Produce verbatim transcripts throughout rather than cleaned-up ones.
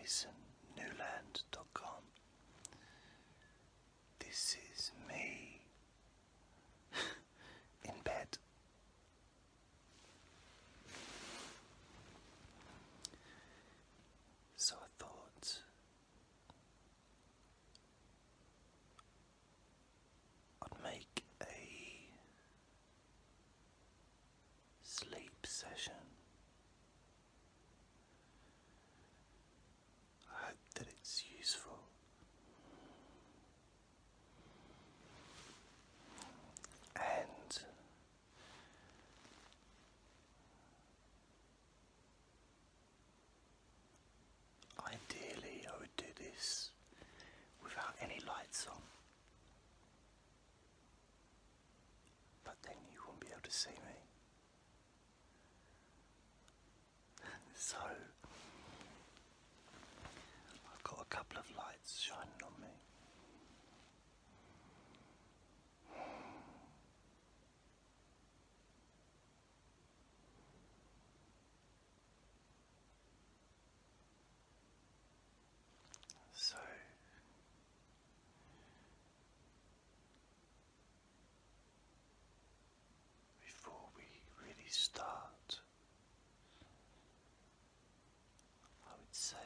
jason newland dot com. This is me in bed. So I thought I'd make a sleep session. I hope that it's useful. And ideally I would do this without any lights on, but then you won't be able to see me. So I've got a couple of lights shining on me. So before we really start, I would say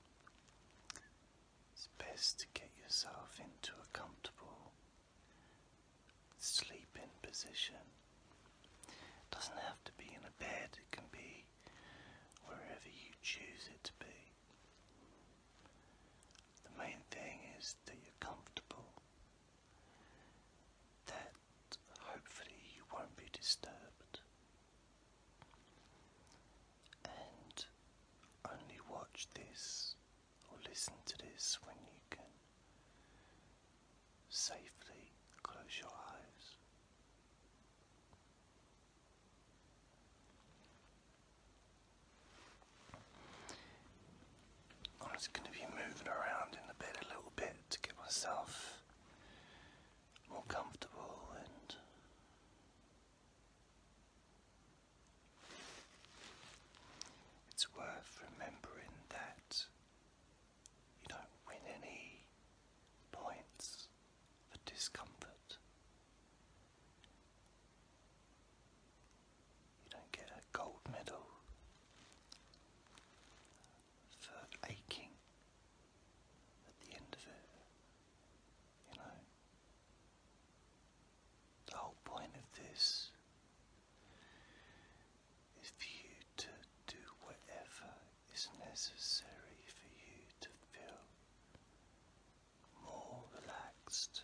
it's best to get yourself into a comfortable sleeping position. It doesn't have to be in a bed, it can be wherever you choose it to be. The main thing is that you're comfortable, that hopefully you won't be disturbed, and only watch this or listen to this when you can safely close your eyes. I'm just going to be moving around in the bed a little bit to get myself more comfortable, and it's worth remembering that you don't win any points for discomfort. You don't get a gold medal for aching at the end of it. You know, the whole point of this is for you to do whatever is necessary for you to feel more relaxed,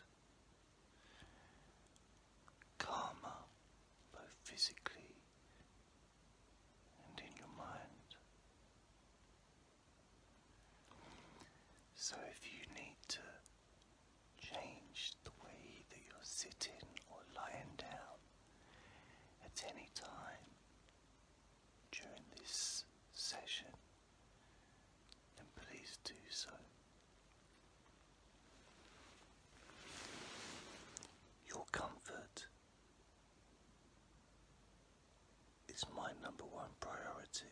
calmer, both physically and in your mind. So if you need to change the way that you're sitting or lying down at any time during this session, then please do so. Your comfort is my number one priority.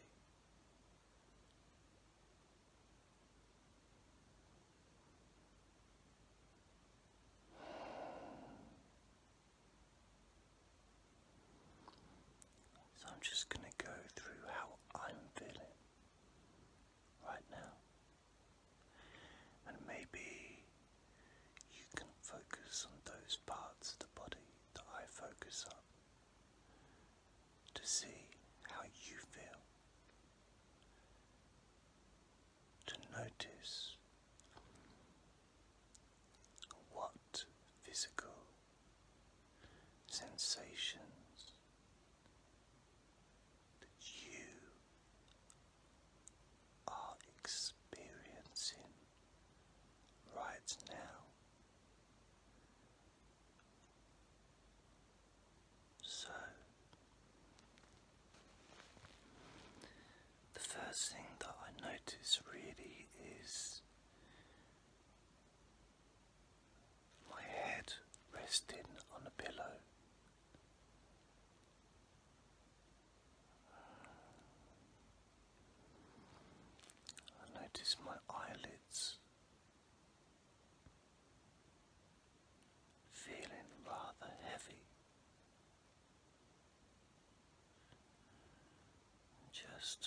So I'm just going to go through how I'm feeling right now, and maybe you can focus on those parts of the body that I focus on to see how you feel, to notice what physical sensations that you are experiencing right now. So notice my eyelids feeling rather heavy. Just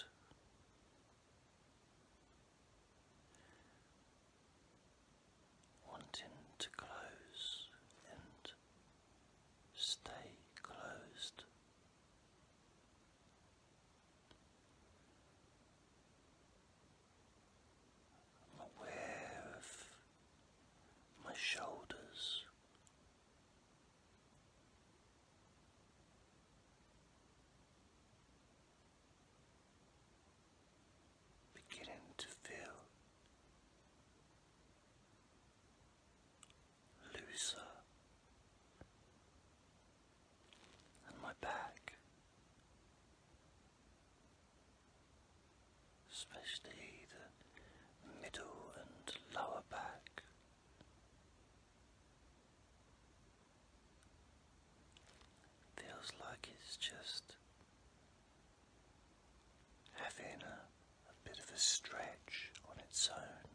wanting to close and stay closed. I'm aware of my shoulders, beginning to feel looser, and my back, especially the middle and lower back, feels like it's just having a, a bit of a stretch on its own.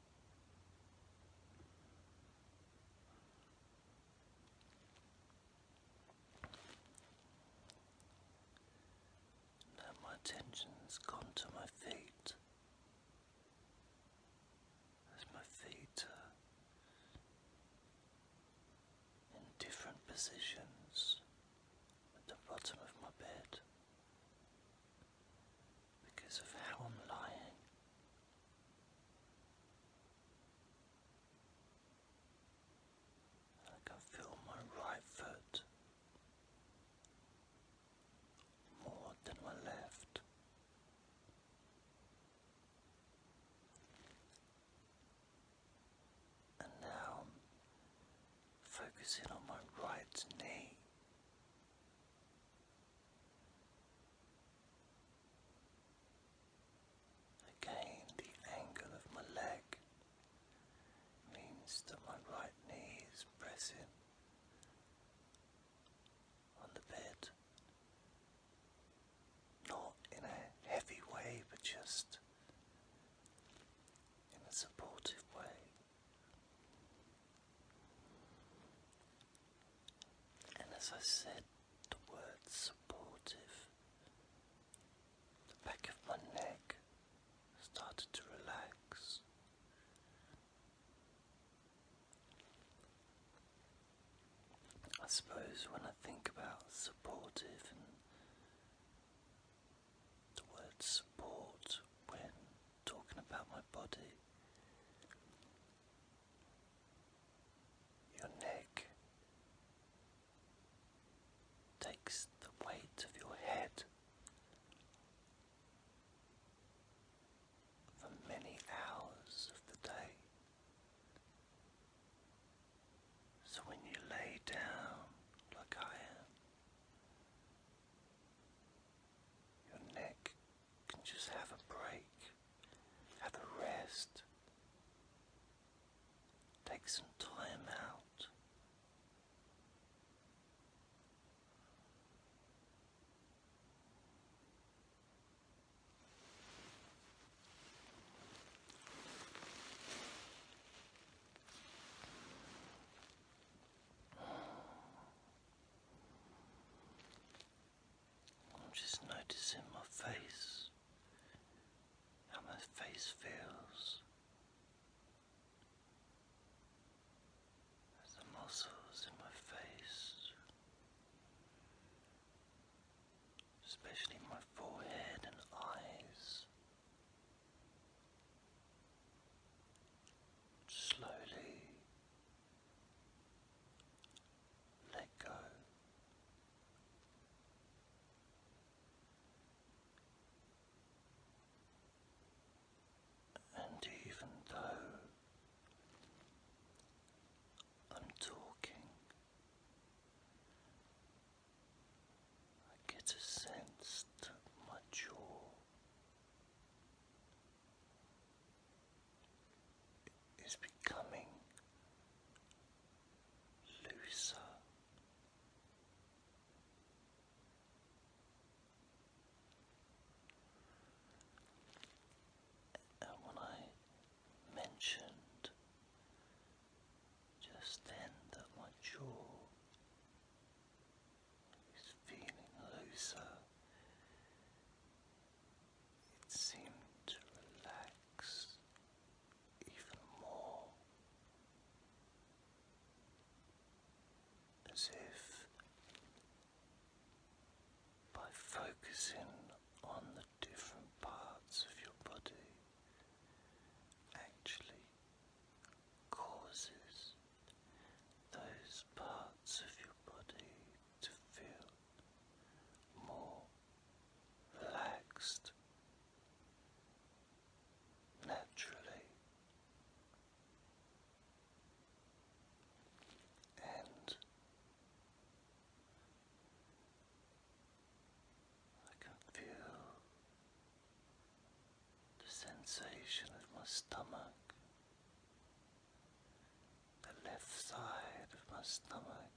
Now my attention's gone to my feet, as my feet are in different positions at the bottom of my bed because of how I'm lying. I can feel my right foot more than my left. And now I'm focusing on my right knee. Again, the angle of my leg means that my right knee is pressing on the bed, not in a heavy way, but just in a supportive way. And as I said the word supportive, the back of my neck started to relax. I suppose when I think about supportive and the word support when talking about my body, your neck takes the weight of your head for many hours of the day. So when you lay down like I am, your neck can just have a break, have a rest, take some time out. I'm just noticing my face, how my face feels as the muscles in my face, especially my forehead and eyes, slowly let go. And even though I'm talking, I get a sense that my focusing on the different parts of your body actually causes those parts of your body to feel more relaxed naturally, and I can feel the sensation of my stomach, the left side of my stomach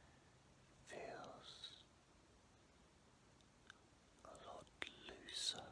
feels a lot looser